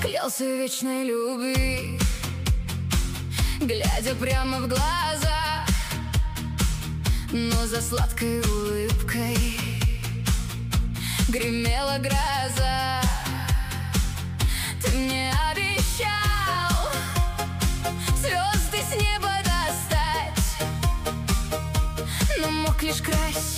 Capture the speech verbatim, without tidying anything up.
Клялся вечной любви, глядя прямо в глаза, но за сладкой улыбкой гремела гроза. Ты мне обещал звезды с неба достать, но мог лишь красить